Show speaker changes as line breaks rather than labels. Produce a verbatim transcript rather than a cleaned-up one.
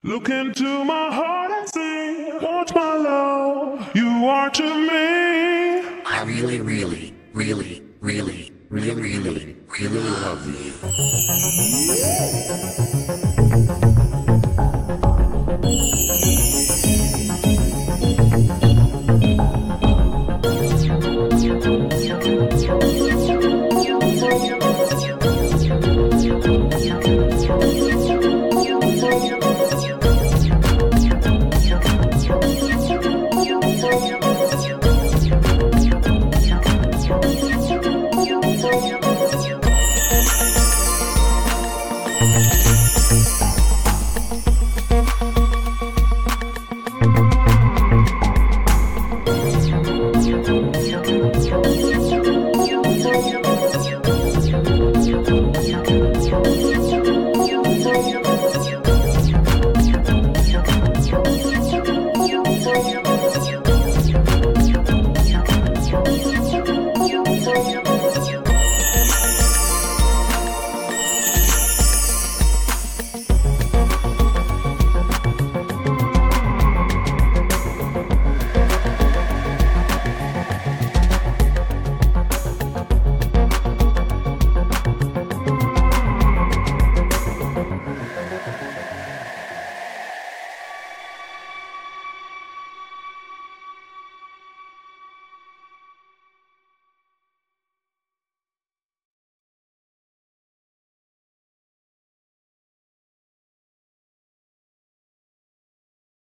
Look into my heart and say, what's my love you are to me.
I really, really, really, really, really, really, really love you.